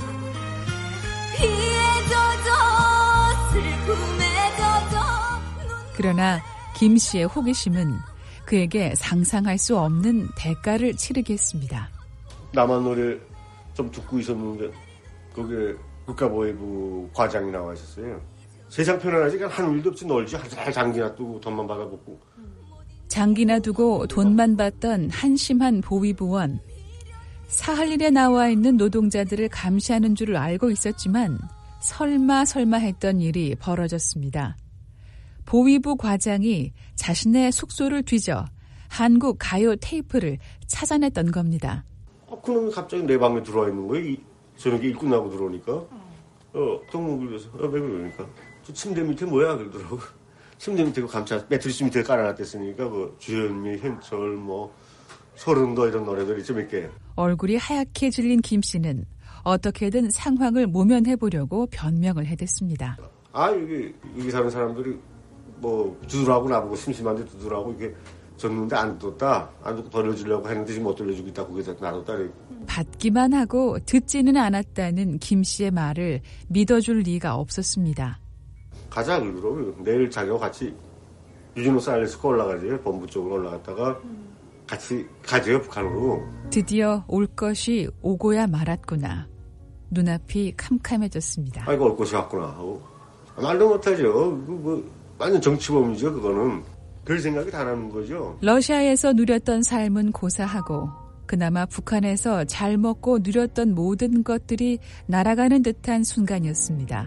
그러나 김씨의 호기심은 그에게 상상할 수 없는 대가를 치르게 했습니다.
남한 노래 좀 듣고 있었는데 거기에 국가보위부 과장이 나와 있었어요. 세상 편안하지 한 일도 없이 놀지 잘 장기나 두고 돈만 받아먹고.
장기나 두고 돈만 받던 한심한 보위부원. 사할린에 나와 있는 노동자들을 감시하는 줄을 알고 있었지만 설마 했던 일이 벌어졌습니다. 보위부 과장이 자신의 숙소를 뒤져 한국 가요 테이프를 찾아냈던 겁니다.
그놈이 갑자기 내 방에 들어와 있는 거예요. 저녁에 일 끝나고 들어오니까. 동무 그래서 왜 그러니까. 저 침대 밑에 뭐야 그러더라고. 침대 밑에 매트리스 밑에 깔아놨댔으니까 주현미, 현철, 서른도 이런 노래들 있죠 몇 개.
얼굴이 하얗게 질린 김 씨는 어떻게든 상황을 모면해보려고 변명을 해댔습니다.
여기 사는 사람들이 두드라고 나보고 심심한데 두드라고 이게 줬는데 안 뒀다. 안 뒀고 돌려주려고 했는데 지금 못 돌려주고 있다. 거기다 놔뒀다.
받기만 하고 듣지는 않았다는 김 씨의 말을 믿어줄 리가 없었습니다.
가자 그러더라고요. 내일 자기와 같이 유진호 사일리스코 올라가지. 본부 쪽으로 올라갔다가 같이 가죠 북한으로.
드디어 올 것이 오고야 말았구나. 눈앞이 캄캄해졌습니다.
올 것이 왔구나. 말도 못하죠. 완전 정치범이죠 그거는. 별 생각이 다 나는 거죠.
러시아에서 누렸던 삶은 고사하고 그나마 북한에서 잘 먹고 누렸던 모든 것들이 날아가는 듯한 순간이었습니다.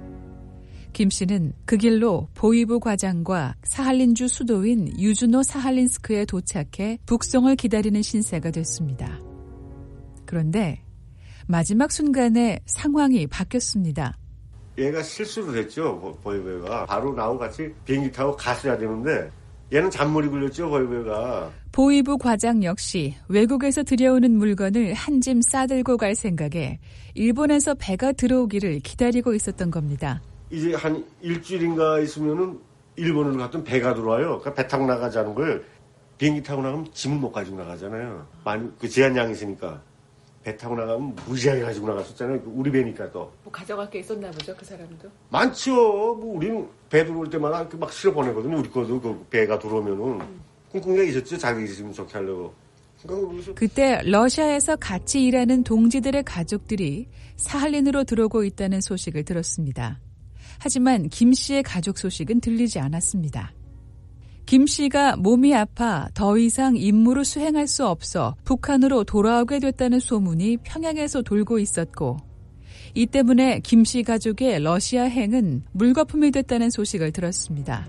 김 씨는 그 길로 보위부 과장과 사할린주 수도인 유주노 사할린스크에 도착해 북송을 기다리는 신세가 됐습니다. 그런데 마지막 순간에 상황이 바뀌었습니다.
얘가 실수를 했죠. 보위부가. 바로 나하고 같이 비행기 타고 갔어야 되는데 얘는 잔머리 굴렸죠. 보위부가.
보위부 과장 역시 외국에서 들여오는 물건을 한 짐 싸들고 갈 생각에 일본에서 배가 들어오기를 기다리고 있었던 겁니다.
이제 한 일주일인가 있으면은 일본으로 갔던 배가 들어와요. 그러니까 배 타고 나가자는 걸 비행기 타고 나가면 짐을 못 가지고 나가잖아요. 많이 제한량이 있으니까. 배 타고 나가면 무지하게 가지고 나갔었잖아요. 우리 배니까 또.
가져갈 게 있었나 보죠, 그 사람도?
많죠. 우리는 배 들어올 때마다 막 실어 보내거든요. 우리 거도 그 배가 들어오면은. 꿍꿍이가 있었죠. 자기 있으면 좋게 하려고.
그때 러시아에서 같이 일하는 동지들의 가족들이 사할린으로 들어오고 있다는 소식을 들었습니다. 하지만 김 씨의 가족 소식은 들리지 않았습니다. 김 씨가 몸이 아파 더 이상 임무를 수행할 수 없어 북한으로 돌아오게 됐다는 소문이 평양에서 돌고 있었고 이 때문에 김 씨 가족의 러시아행은 물거품이 됐다는 소식을 들었습니다.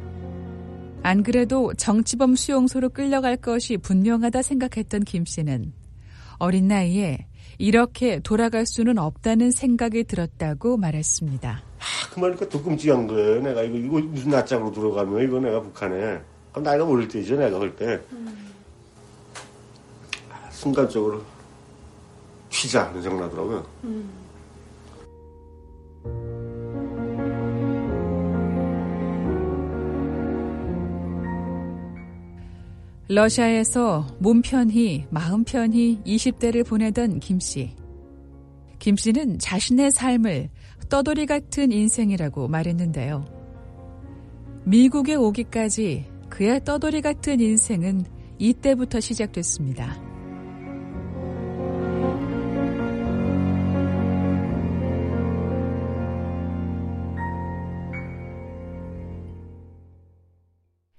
안 그래도 정치범 수용소로 끌려갈 것이 분명하다 생각했던 김 씨는 어린 나이에 이렇게 돌아갈 수는 없다는 생각이 들었다고 말했습니다.
그 말이니까 더 끔찍한 거예요. 내가 이거 무슨 낯짝으로 들어가면 이거 내가 북한에. 그럼 나이가 어릴 때죠. 내가 그럴 때. 순간적으로 튀자 하는 생각 나더라고요.
러시아에서 몸 편히 마음 편히 20대를 보내던 김 씨. 김 씨는 자신의 삶을 떠돌이 같은 인생이라고 말했는데요. 미국에 오기까지 그의 떠돌이 같은 인생은 이때부터 시작됐습니다.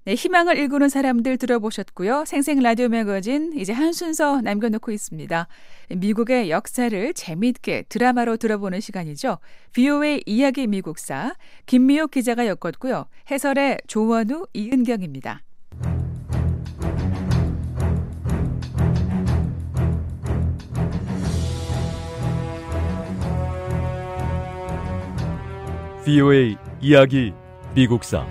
네, 희망을 일구는 사람들 들어보셨고요. 생생 라디오 매거진 이제 한 순서 남겨놓고 있습니다. 미국의 역사를 재미있게 드라마로 들어보는 시간이죠. VOA 이야기 미국사 김미옥 기자가 엮었고요. 해설의 조원우, 이은경입니다.
VOA 이야기 미국사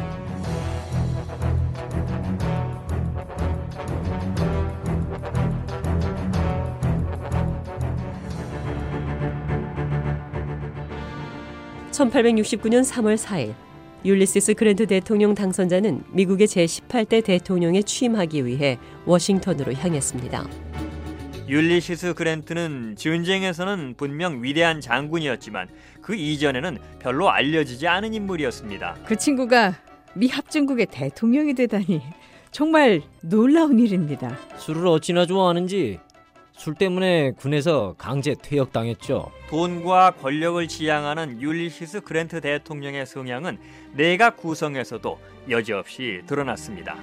(1869년 3월 4일) 율리시스 그랜트 대통령 당선자는 미국의 제18대 대통령에 취임하기 위해 워싱턴으로 향했습니다.
율리시스 그랜트는 전쟁에서는 분명 위대한 장군이었지만 그 이전에는 별로 알려지지 않은 인물이었습니다.
그 친구가 미 합중국의 대통령이 되다니 정말 놀라운 일입니다.
술을 어찌나 좋아하는지 술 때문에 군에서 강제 퇴역당했죠.
돈과 권력을 지향하는 율리시스 그랜트 대통령의 성향은 내각 구성에서도 여지없이 드러났습니다.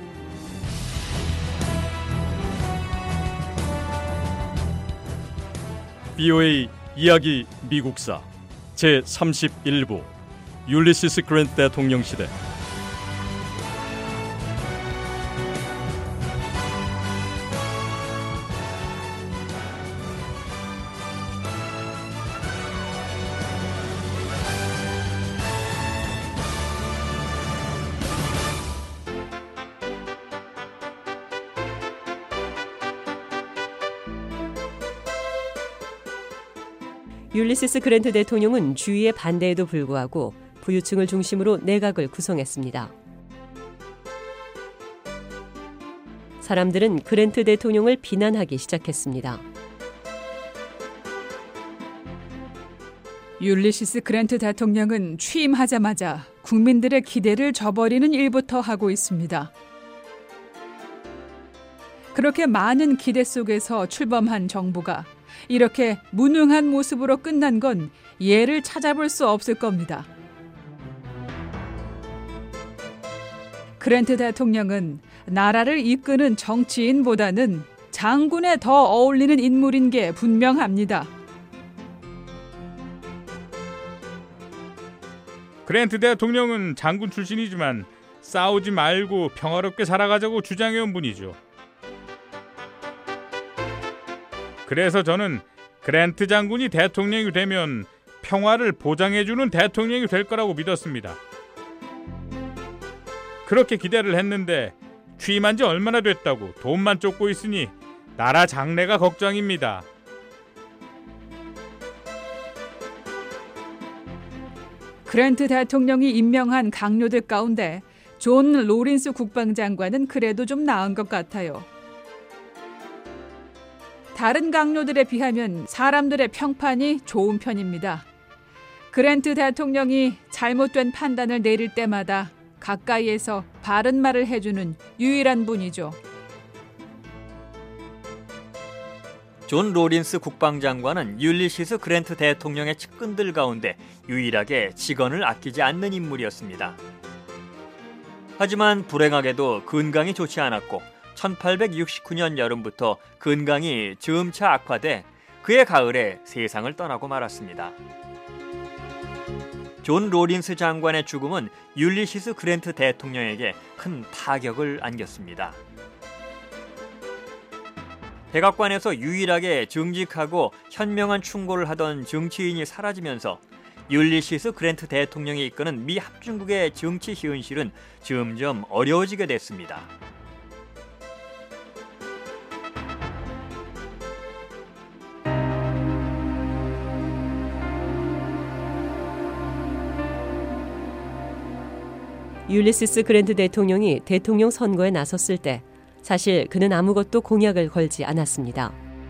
VOA 이야기 미국사 제31부 율리시스 그랜트 대통령 시대.
율리시스 그랜트 대통령은 주위의 반대에도 불구하고 부유층을 중심으로 내각을 구성했습니다. 사람들은 그랜트 대통령을 비난하기 시작했습니다.
율리시스 그랜트 대통령은 취임하자마자 국민들의 기대를 저버리는 일부터 하고 있습니다. 그렇게 많은 기대 속에서 출범한 정부가 이렇게 무능한 모습으로 끝난 건 예를 찾아볼 수 없을 겁니다. 그랜트 대통령은 나라를 이끄는 정치인보다는 장군에 더 어울리는 인물인 게 분명합니다.
그랜트 대통령은 장군 출신이지만 싸우지 말고 평화롭게 살아가자고 주장해온 분이죠. 그래서 저는 그랜트 장군이 대통령이 되면 평화를 보장해주는 대통령이 될 거라고 믿었습니다. 그렇게 기대를 했는데 취임한 지 얼마나 됐다고 돈만 쫓고 있으니 나라 장래가 걱정입니다.
그랜트 대통령이 임명한 강요들 가운데 존 로린스 국방장관은 그래도 좀 나은 것 같아요. 다른 강요들에 비하면 사람들의 평판이 좋은 편입니다. 그랜트 대통령이 잘못된 판단을 내릴 때마다 가까이에서 바른 말을 해주는 유일한 분이죠.
존 로린스 국방장관은 율리시스 그랜트 대통령의 측근들 가운데 유일하게 직원을 아끼지 않는 인물이었습니다. 하지만 불행하게도 건강이 좋지 않았고 1869년 여름부터 건강이 점차 악화돼 그해 가을에 세상을 떠나고 말았습니다. 존 로린스 장관의 죽음은 율리시스 그랜트 대통령에게 큰 타격을 안겼습니다. 백악관에서 유일하게 정직하고 현명한 충고를 하던 정치인이 사라지면서 율리시스 그랜트 대통령이 이끄는 미 합중국의 정치 현실은 점점 어려워지게 됐습니다.
율리시스 그랜트 대통령이 대통령 선거에 나섰을 때 사실 그는 아무것도 공약을 걸지 않았습니다.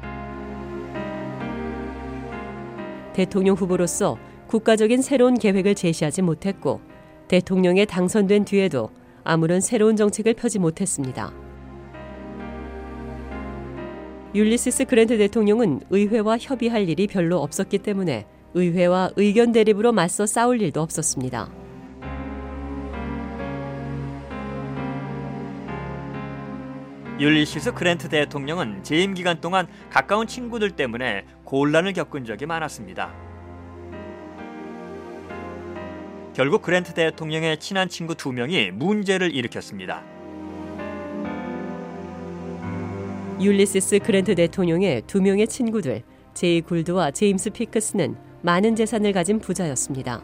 대통령 후보로서 국가적인 새로운 계획을 제시하지 못했고 대통령에 당선된 뒤에도 아무런 새로운 정책을 펴지 못했습니다. 율리시스 그랜트 대통령은 의회와 협의할 일이 별로 없었기 때문에 의회와 의견 대립으로 맞서 싸울 일도 없었습니다.
율리시스 그랜트 대통령은 재임 기간 동안 가까운 친구들 때문에 곤란을 겪은 적이 많았습니다. 결국 그랜트 대통령의 친한 친구 2명이 문제를 일으켰습니다.
율리시스 그랜트 대통령의 2명의 친구들 제이 굴드와 제임스 피크스는 많은 재산을 가진 부자였습니다.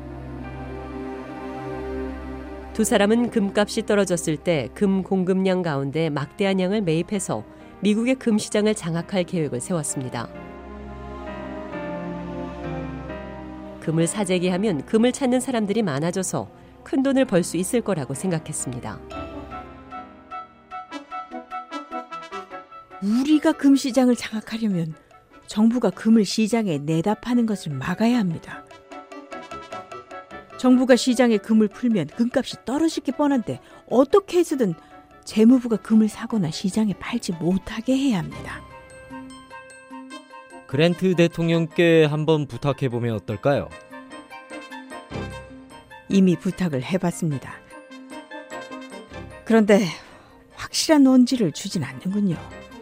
두 사람은 금값이 떨어졌을 때 금 공급량 가운데 막대한 양을 매입해서 미국의 금 시장을 장악할 계획을 세웠습니다. 금을 사재기하면 금을 찾는 사람들이 많아져서 큰 돈을 벌 수 있을 거라고 생각했습니다.
우리가 금 시장을 장악하려면 정부가 금을 시장에 내다 파는 것을 막아야 합니다. 정부가 시장에 금을 풀면 금값이 떨어질 게 뻔한데 어떻게 해서든 재무부가 금을 사거나 시장에 팔지 못하게 해야 합니다.
그랜트 대통령께 한번 부탁해보면 어떨까요?
이미 부탁을 해봤습니다. 그런데 확실한 언지를 주진 않는군요.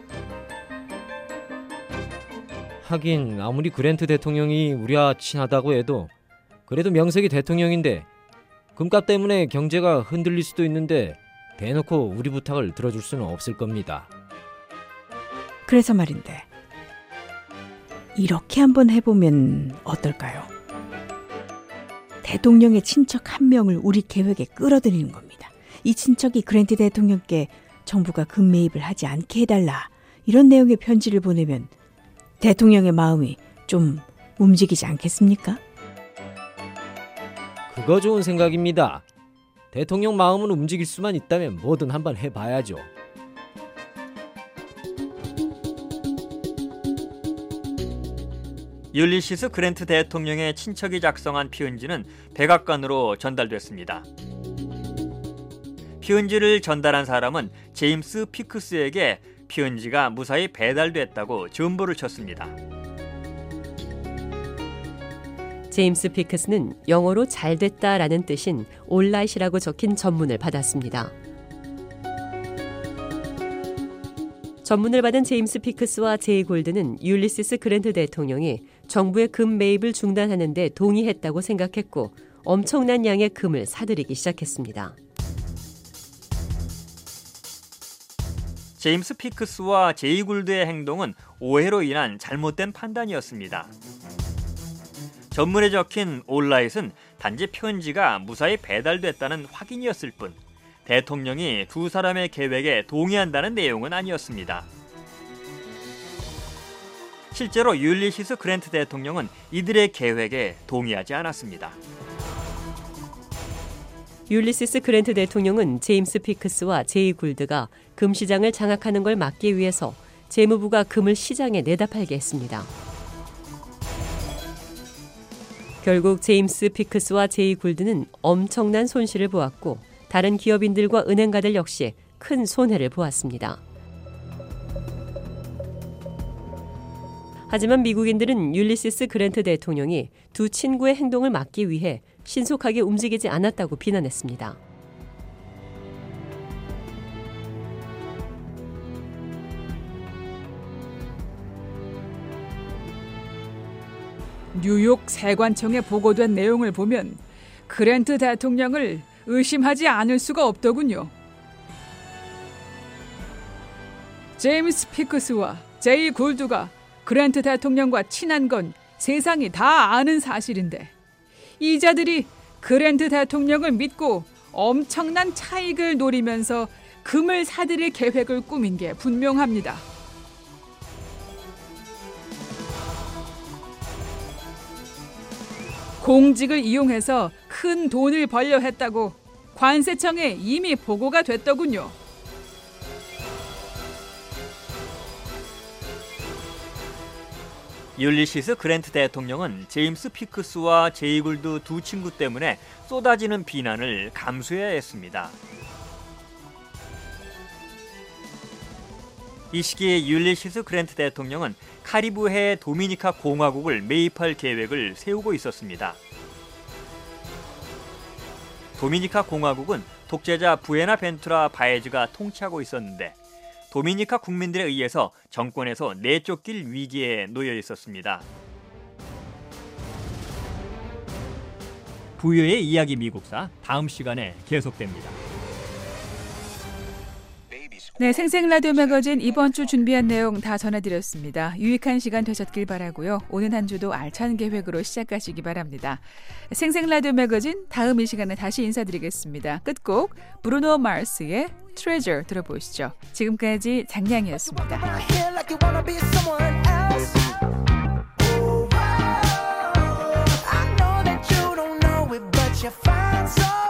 하긴 아무리 그랜트 대통령이 우리와 친하다고 해도 그래도 명색이 대통령인데 금값 때문에 경제가 흔들릴 수도 있는데 대놓고 우리 부탁을 들어줄 수는 없을 겁니다.
그래서 말인데 이렇게 한번 해보면 어떨까요? 대통령의 친척 1명을 우리 계획에 끌어들이는 겁니다. 이 친척이 그랜트 대통령께 정부가 금 매입을 하지 않게 해달라 이런 내용의 편지를 보내면 대통령의 마음이 좀 움직이지 않겠습니까?
그거 좋은 생각입니다. 대통령 마음은 움직일 수만 있다면 뭐든 한번 해봐야죠.
율리시스 그랜트 대통령의 친척이 작성한 피은지는 백악관으로 전달됐습니다. 피은지를 전달한 사람은 제임스 피크스에게 피은지가 무사히 배달됐다고 전보를 쳤습니다.
제임스 피크스는 영어로 잘됐다라는 뜻인 올라잇이라고 적힌 전문을 받았습니다. 전문을 받은 제임스 피크스와 제이 골드는 율리시스 그랜트 대통령이 정부의 금 매입을 중단하는 데 동의했다고 생각했고 엄청난 양의 금을 사들이기 시작했습니다.
제임스 피크스와 제이 굴드의 행동은 오해로 인한 잘못된 판단이었습니다. 전문에 적힌 올라잇은 단지 편지가 무사히 배달됐다는 확인이었을 뿐 대통령이 두 사람의 계획에 동의한다는 내용은 아니었습니다. 실제로 율리시스 그랜트 대통령은 이들의 계획에 동의하지 않았습니다.
율리시스 그랜트 대통령은 제임스 피크스와 제이 굴드가 금 시장을 장악하는 걸 막기 위해서 재무부가 금을 시장에 내다 팔게 했습니다. 결국 제임스 피크스와 제이 굴드는 엄청난 손실을 보았고 다른 기업인들과 은행가들 역시 큰 손해를 보았습니다. 하지만 미국인들은 율리시스 그랜트 대통령이 두 친구의 행동을 막기 위해 신속하게 움직이지 않았다고 비난했습니다.
뉴욕 세관청에 보고된 내용을 보면 그랜트 대통령을 의심하지 않을 수가 없더군요. 제임스 피크스와 제이 굴드가 그랜트 대통령과 친한 건 세상이 다 아는 사실인데 이자들이 그랜트 대통령을 믿고 엄청난 차익을 노리면서 금을 사들일 계획을 꾸민 게 분명합니다. 공직을 이용해서 큰 돈을 벌려 했다고 관세청에 이미 보고가 됐더군요.
율리시스 그랜트 대통령은 제임스 피크스와 제이 굴드 두 친구 때문에 쏟아지는 비난을 감수해야 했습니다. 이 시기에 율리시스 그랜트 대통령은 카리브해 도미니카 공화국을 매입할 계획을 세우고 있었습니다. 도미니카 공화국은 독재자 부에나벤투라 바에즈가 통치하고 있었는데 도미니카 국민들에 의해서 정권에서 내쫓길 위기에 놓여 있었습니다. 부유의 이야기 미국사 다음 시간에 계속됩니다.
네, 생생라디오 매거진 이번 주 준비한 내용 다 전해드렸습니다. 유익한 시간 되셨길 바라고요. 오는 한 주도 알찬 계획으로 시작하시기 바랍니다. 생생라디오 매거진 다음 이 시간에 다시 인사드리겠습니다. 끝곡 브루노 마스의 Treasure 들어보시죠. 지금까지 장량이었습니다.
You find so